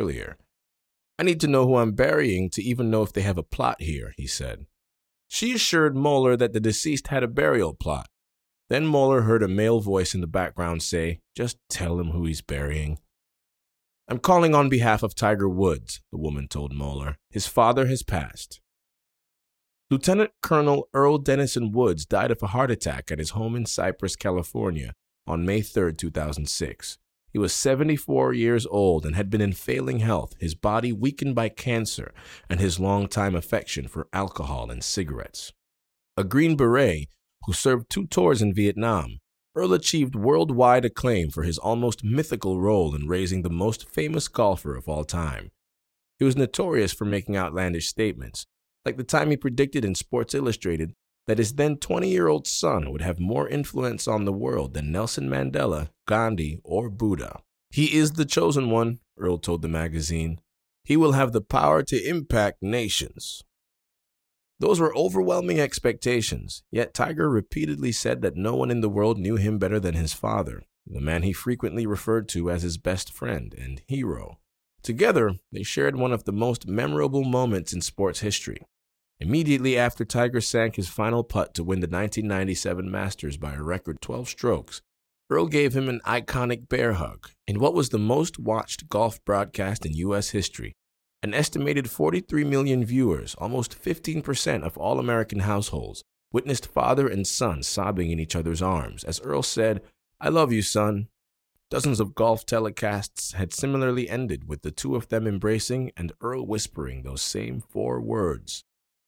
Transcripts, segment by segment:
earlier. "I need to know who I'm burying to even know if they have a plot here," he said. She assured Moeller that the deceased had a burial plot. Then Moeller heard a male voice in the background say, "Just tell him who he's burying." "I'm calling on behalf of Tiger Woods," the woman told Moeller. "His father has passed." Lieutenant Colonel Earl Dennison Woods died of a heart attack at his home in Cypress, California, on May 3, 2006. He was 74 years old and had been in failing health, his body weakened by cancer and his long-time affection for alcohol and cigarettes. A Green Beret who served 2 tours in Vietnam, Earl achieved worldwide acclaim for his almost mythical role in raising the most famous golfer of all time. He was notorious for making outlandish statements, like the time he predicted in Sports Illustrated that his then 20-year-old son would have more influence on the world than Nelson Mandela, Gandhi, or Buddha. "He is the chosen one," Earl told the magazine. "He will have the power to impact nations." Those were overwhelming expectations, yet Tiger repeatedly said that no one in the world knew him better than his father, the man he frequently referred to as his best friend and hero. Together, they shared one of the most memorable moments in sports history. Immediately after Tiger sank his final putt to win the 1997 Masters by a record 12 strokes, Earl gave him an iconic bear hug in what was the most watched golf broadcast in U.S. history. An estimated 43 million viewers, almost 15% of all American households, witnessed father and son sobbing in each other's arms as Earl said, "I love you, son." Dozens of golf telecasts had similarly ended with the two of them embracing and Earl whispering those same 4 words.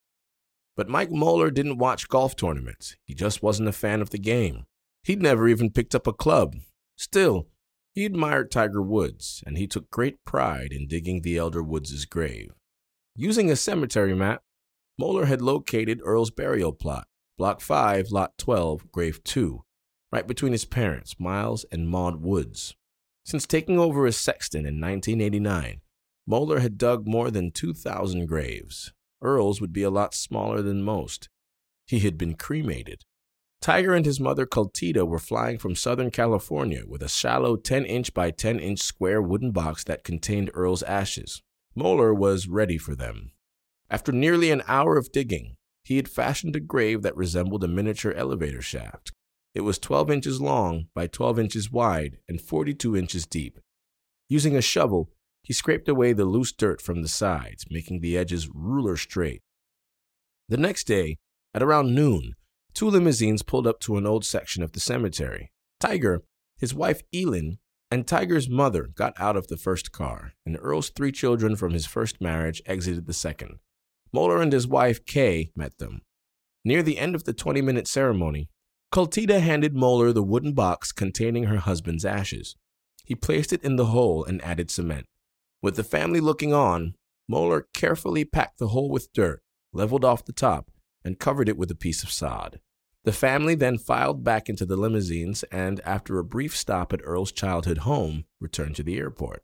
But Mike Moeller didn't watch golf tournaments. He just wasn't a fan of the game. He'd never even picked up a club. Still, he admired Tiger Woods, and he took great pride in digging the elder Woods' grave. Using a cemetery map, Moeller had located Earl's burial plot, Block 5, Lot 12, Grave 2, right between his parents, Miles and Maude Woods. Since taking over as sexton in 1989, Moeller had dug more than 2,000 graves. Earl's would be a lot smaller than most. He had been cremated. Tiger and his mother Cultida were flying from Southern California with a shallow 10-inch by 10-inch square wooden box that contained Earl's ashes. Moeller was ready for them. After nearly an hour of digging, he had fashioned a grave that resembled a miniature elevator shaft. It was 12 inches long by 12 inches wide and 42 inches deep. Using a shovel, he scraped away the loose dirt from the sides, making the edges ruler straight. The next day, at around noon, 2 limousines pulled up to an old section of the cemetery. Tiger, his wife Elin, and Tiger's mother got out of the first car, and Earl's 3 children from his first marriage exited the second. Moeller and his wife Kay met them. Near the end of the 20-minute ceremony, Cultida handed Moeller the wooden box containing her husband's ashes. He placed it in the hole and added cement. With the family looking on, Moeller carefully packed the hole with dirt, leveled off the top, and covered it with a piece of sod. The family then filed back into the limousines and, after a brief stop at Earl's childhood home, returned to the airport.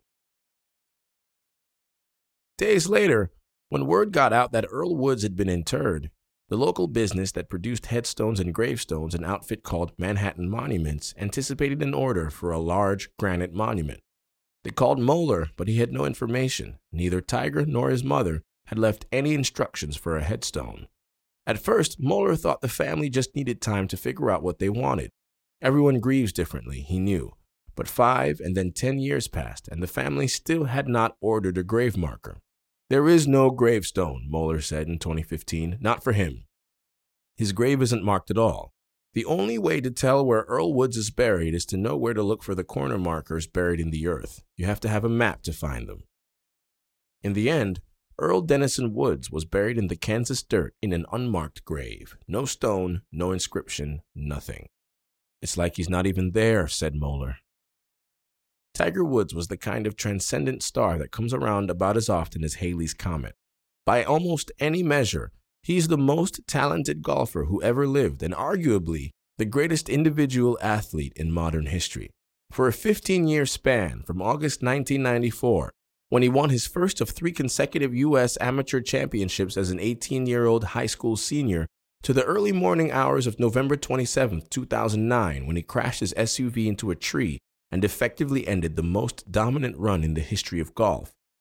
Days later, when word got out that Earl Woods had been interred, the local business that produced headstones and gravestones, an outfit called Manhattan Monuments, anticipated an order for a large granite monument. They called Moeller, but he had no information. Neither Tiger nor his mother had left any instructions for a headstone. At first, Moeller thought the family just needed time to figure out what they wanted. Everyone grieves differently, he knew. But 5 and then 10 years passed, and the family still had not ordered a grave marker. "There is no gravestone," Moeller said in 2015, "not for him. His grave isn't marked at all. The only way to tell where Earl Woods is buried is to know where to look for the corner markers buried in the earth. You have to have a map to find them." In the end, Earl Dennison Woods was buried in the Kansas dirt in an unmarked grave. No stone, no inscription, nothing. "It's like he's not even there," said Moeller. Tiger Woods was the kind of transcendent star that comes around about as often as Halley's Comet. By almost any measure, he's the most talented golfer who ever lived and arguably the greatest individual athlete in modern history. For a 15-year span from August 1994, when he won his first of 3 consecutive U.S. amateur championships as an 18-year-old high school senior, to the early morning hours of November 27, 2009, when he crashed his SUV into a tree and effectively ended the most dominant run in the history of golf,